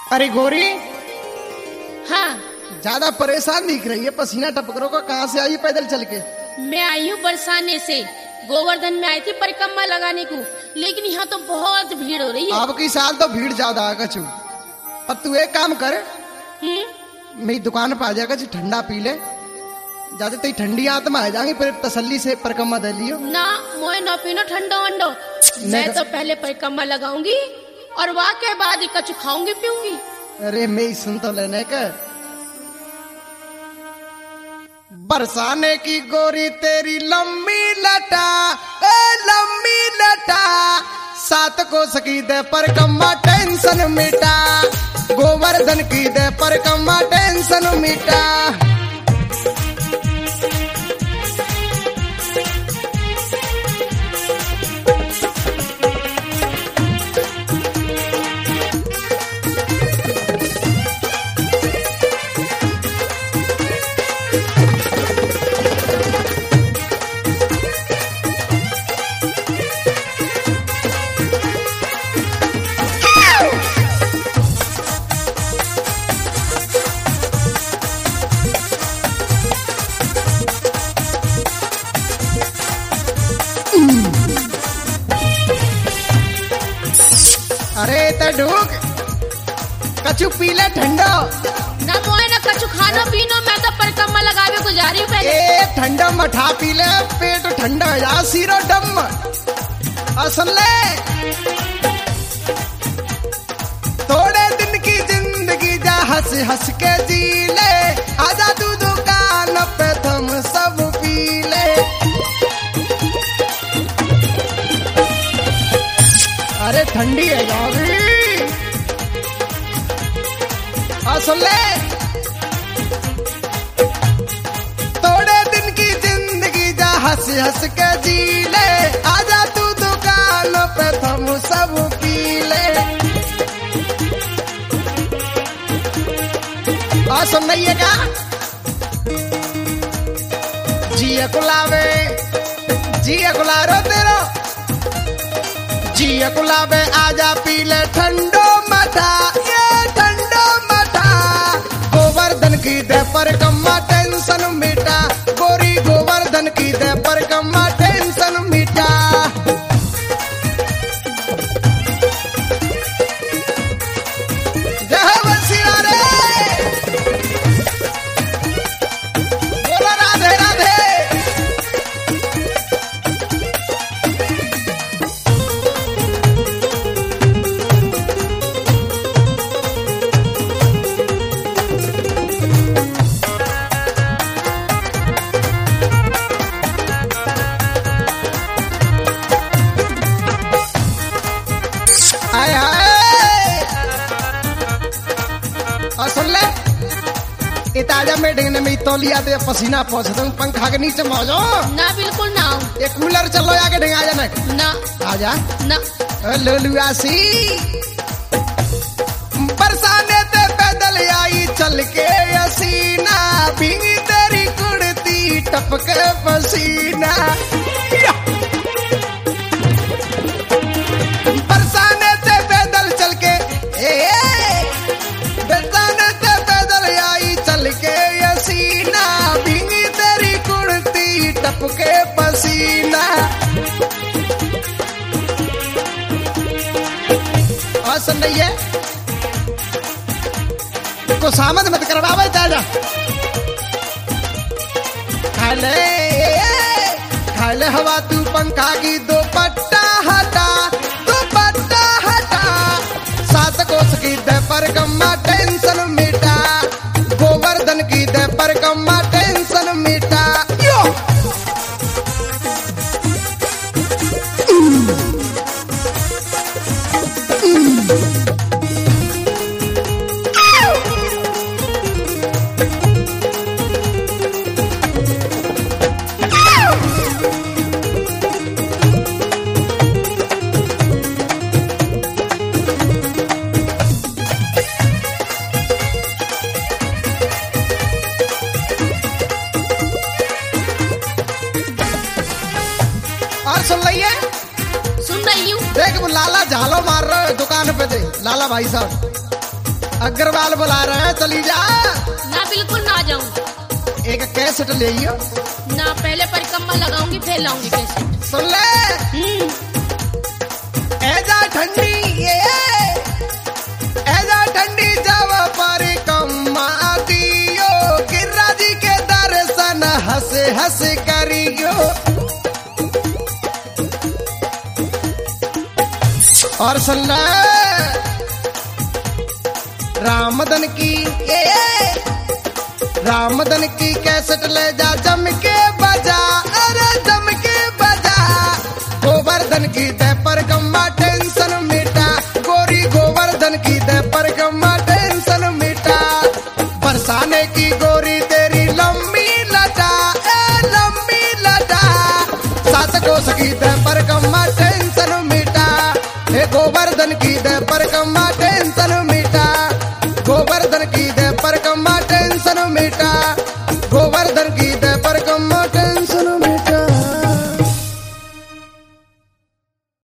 अरे गोरी, हाँ, ज्यादा परेशान दिख रही है, पसीना टपक रहा होगा। कहाँ से आई पैदल चल के? मैं आई हूँ बरसाने से। गोवर्धन में आई थी परिक्रमा लगाने को, लेकिन यहाँ तो बहुत भीड़ हो रही है। अब की साल तो भीड़ ज्यादा है कछु। पर तू एक काम कर, मेरी दुकान पर आ जाएगा, ठंडा पी ले। ज्यादा तेरी ठंडी आत्मा आ जाएंगी, फिर तसल्ली से परिक्रमा दे लियो। ना मोए ना पीनो ठंडो वंडो। मैं तो पहले परिक्रमा लगाऊंगी और वहाँ के बाद ही कछु खाऊंगी पीऊंगी। अरे मैं सुन तो लेने का। बरसाने की गोरी तेरी लंबी लटा, लंबी लटा, सात को सकी दे परिक्रमा टेंशन मिटा। गोवर्धन की दे परिक्रमा टेंशन मिटा। अरे ढूक कछु पीले ठंडो। ना मोए ना कछु खानो पीनो, मैं तो परिक्रमा लगावे को जा रही हूँ पहले। ए ठंडा मठा पीले, पेट ठंडा हो जा, सीरो डम। सुन ले, थोड़े दिन की जिंदगी जा हंस हंस के जी ले। आजा तू दुकान पे तुम सब पी ले। अरे ठंडी है जाओगी। सुन ले, थोड़े दिन की जिंदगी जा हंस हंस के जी ले। आजा तू दुकान पे तुम सब पी ले। सुन नहीं का जिया गुलाबे, जिया गुलारो तेरो, जिया गुलाबे आजा पी ले ठंडो मठा, ये ठंडो मठा। गोवर्धन की दे परिक्रमा टेंशन मिटा। गोरी गोवर्धन की दे परिक्रमा टेंशन मिटा। जय बंसीरा रे, बोलो राधे राधे। आय आय, और सुन ले, इताजा में ढंगने में तौलिया दे, पसीना पहुंच तुम पंखा के नीचे मौजो। ना बिल्कुल ना आऊं। एक कूलर चलो आके ढंग आ जाना। ना आजा ना। लोलुआसी, बरसाने ते पैदल आई चल के हसीना। भीगी तेरी कुड़ती टपके पसीना। बरसाने से पैदल चल के, बरसाने से पैदल आई चल के हसीना। भीगी तेरी कुड़ती टपके पसीना। और सुन रही है, को सामत मत करवावे ताजा। खा ले हवा तू पंखा की दो पट्टा हटा, दो पट्टा हटा। सात कोस की दे परिक्रमा टेंशन मिटा। गोवर्धन की दे परिक्रमा टेंशन मिटा। यो और सुन रही है, सुन रही हूँ। देख वो लाला झालो मार रहे दुकान पे थे, लाला भाई साहब अग्रवाल बुला रहे हैं, चली जा। ना बिल्कुल ना जाऊं। एक कैसेट ले लियो। ना पहले परिक्रमा लगाऊंगी फिर लाऊंगी कैसेट। सुन ले। ऐजा ठंडी ऐजा ठंडी जब परिक्रमा दियो, गिरिरा जी के दर्शन हंस हंस करियो। और सुन ले, रामदन की रामदन की कैसेट ले जा, जम के बजा, अरे जम के बजा। गोवर्धन की दे परिक्रमा टेंशन मिटा, गोरी गोवर्धन की दे परिक्रमा टेंशन मिटा। बरसाने की गोरी तेरी लंबी लटा, लंबी लटा। सात कोस की दे